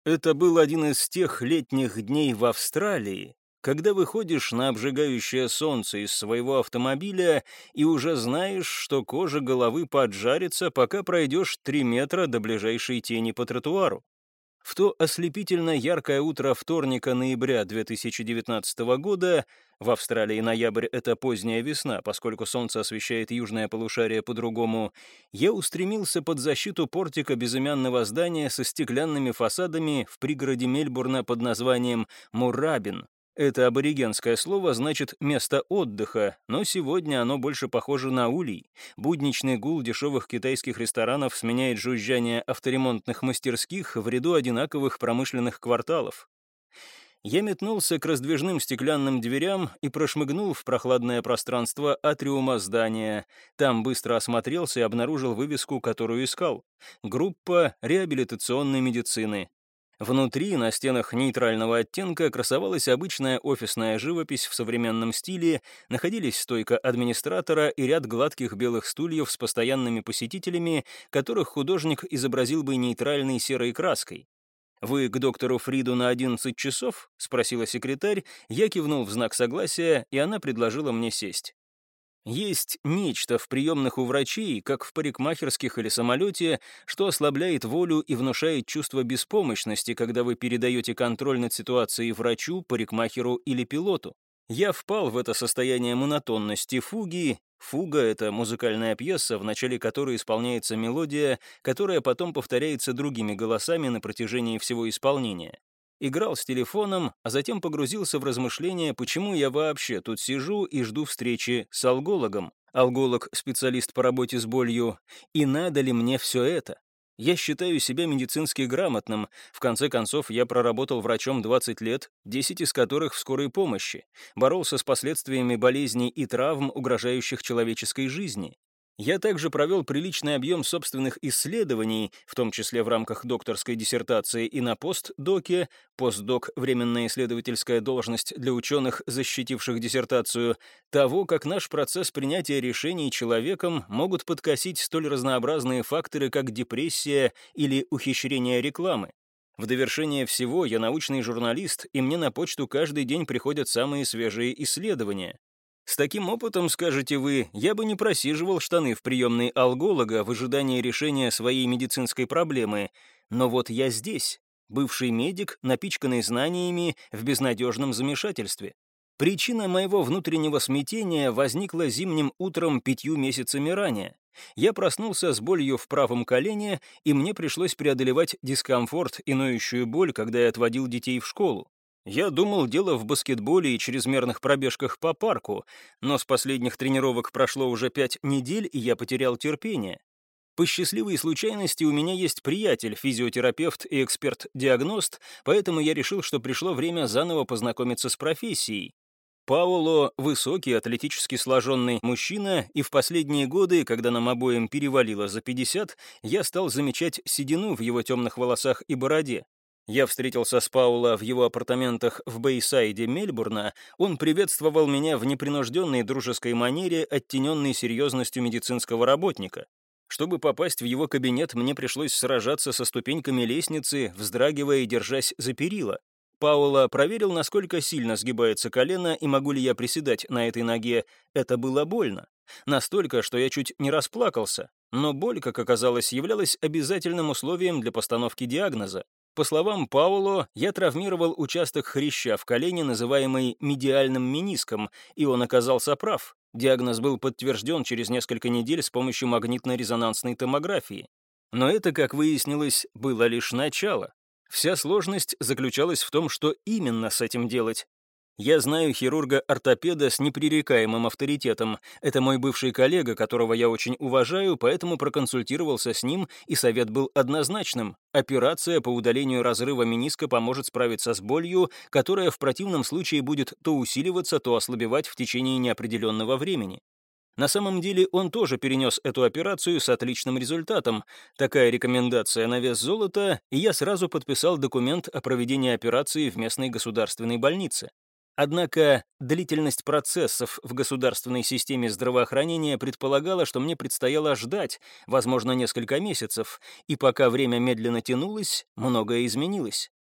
Это был один из тех летних дней в Австралии, когда выходишь на обжигающее солнце из своего автомобиля и уже знаешь, что кожа головы поджарится, пока пройдешь 3 метра до ближайшей тени по тротуару. В то ослепительно яркое утро вторника ноября 2019 года, в Австралии ноябрь — это поздняя весна, поскольку солнце освещает южное полушарие по-другому, я устремился под защиту портика безымянного здания со стеклянными фасадами в пригороде Мельбурна под названием Муррабин. Это аборигенское слово значит «место отдыха», но сегодня оно больше похоже на улей. Будничный гул дешевых китайских ресторанов сменяет жужжание авторемонтных мастерских в ряду одинаковых промышленных кварталов. Я метнулся к раздвижным стеклянным дверям и прошмыгнул в прохладное пространство атриума здания. Там быстро осмотрелся и обнаружил вывеску, которую искал. Группа реабилитационной медицины. Внутри, на стенах нейтрального оттенка, красовалась обычная офисная живопись в современном стиле, находились стойка администратора и ряд гладких белых стульев с постоянными посетителями, которых художник изобразил бы нейтральной серой краской. «Вы к доктору Фриду на 11 часов?» — спросила секретарь, я кивнул в знак согласия, и она предложила мне сесть. Есть нечто в приемных у врачей, как в парикмахерских или самолете, что ослабляет волю и внушает чувство беспомощности, когда вы передаете контроль над ситуацией врачу, парикмахеру или пилоту. Я впал в это состояние монотонности фуги. Фуга — это музыкальная пьеса, в начале которой исполняется мелодия, которая потом повторяется другими голосами на протяжении всего исполнения. Играл с телефоном, а затем погрузился в размышления, почему я вообще тут сижу и жду встречи с алгологом. Алголог — специалист по работе с болью. И надо ли мне все это? Я считаю себя медицински грамотным. В конце концов, я проработал врачом 20 лет, 10 из которых в скорой помощи. Боролся с последствиями болезней и травм, угрожающих человеческой жизни. Я также провел приличный объем собственных исследований, в том числе в рамках докторской диссертации и на постдоке. Постдок — временная исследовательская должность для ученых, защитивших диссертацию, того, как наш процесс принятия решений человеком могут подкосить столь разнообразные факторы, как депрессия или ухищрение рекламы. В довершение всего, я научный журналист, и мне на почту каждый день приходят самые свежие исследования. С таким опытом, скажете вы, я бы не просиживал штаны в приемной алголога в ожидании решения своей медицинской проблемы. Но вот я здесь, бывший медик, напичканный знаниями в безнадежном замешательстве. Причина моего внутреннего смятения возникла зимним утром 5 месяцами ранее. Я проснулся с болью в правом колене, и мне пришлось преодолевать дискомфорт и ноющую боль, когда я отводил детей в школу. Я думал, дело в баскетболе и чрезмерных пробежках по парку, но с последних тренировок прошло уже 5 недель, и я потерял терпение. По счастливой случайности у меня есть приятель, физиотерапевт и эксперт-диагност, поэтому я решил, что пришло время заново познакомиться с профессией. Паоло — высокий, атлетически сложенный мужчина, и в последние годы, когда нам обоим перевалило за 50, я стал замечать седину в его темных волосах и бороде. Я встретился с Пауло в его апартаментах в Бэйсайде Мельбурна. Он приветствовал меня в непринужденной дружеской манере, оттененной серьезностью медицинского работника. Чтобы попасть в его кабинет, мне пришлось сражаться со ступеньками лестницы, вздрагивая и держась за перила. Пауло проверил, насколько сильно сгибается колено и могу ли я приседать на этой ноге. Это было больно. Настолько, что я чуть не расплакался. Но боль, как оказалось, являлась обязательным условием для постановки диагноза. По словам Пауло, я травмировал участок хряща в колене, называемый медиальным мениском, и он оказался прав. Диагноз был подтвержден через несколько недель с помощью магнитно-резонансной томографии. Но это, как выяснилось, было лишь начало. Вся сложность заключалась в том, что именно с этим делать. Я знаю хирурга-ортопеда с непререкаемым авторитетом. Это мой бывший коллега, которого я очень уважаю, поэтому проконсультировался с ним, и совет был однозначным. Операция по удалению разрыва мениска поможет справиться с болью, которая в противном случае будет то усиливаться, то ослабевать в течение неопределенного времени. На самом деле он тоже перенес эту операцию с отличным результатом. Такая рекомендация на вес золота, и я сразу подписал документ о проведении операции в местной государственной больнице. Однако длительность процессов в государственной системе здравоохранения предполагала, что мне предстояло ждать, возможно, несколько месяцев, и пока время медленно тянулось, многое изменилось.